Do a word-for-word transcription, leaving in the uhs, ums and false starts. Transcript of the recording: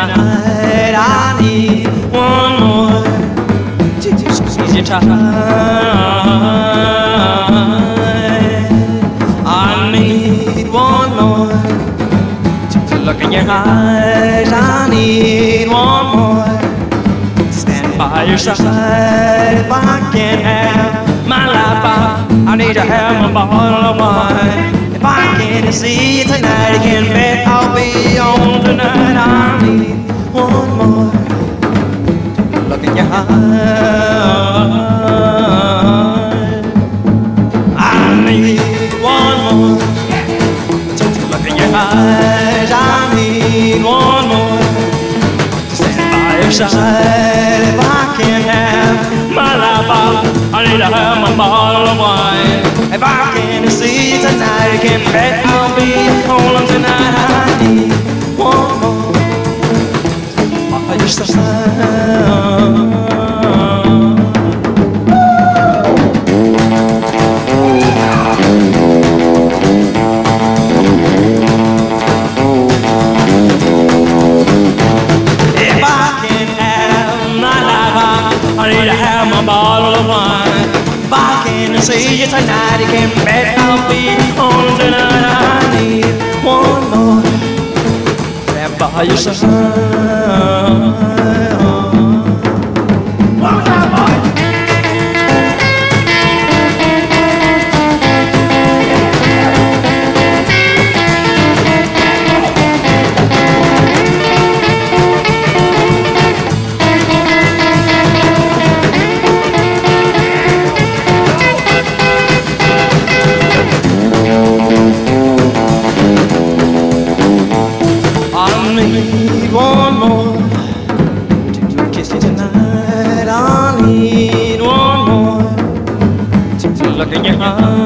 tonight. I need one more to squeeze your tight. I need one more to look in your eyes. I need one more to stand by your side. If I can't have my life out, I need to have my bottle of wine. If I can't see you tonight, you can bet I'll be on tonight. I need one more to look in your eyes. I need one more to look in your eyes. I need one more to stand by your side. If I can't have my life out, I need to have my bottle of wine. If I can't see you tonight, you can bet I'll be home tonight. I need one more by your side. If I can't have my life out, I need to have my bottle of wine. If I can't see you tonight, you can bet I'll be home tonight. I need one more stand by your side. One more time, boy. I need one more to kiss you tonight. I need one more to look in your eyes.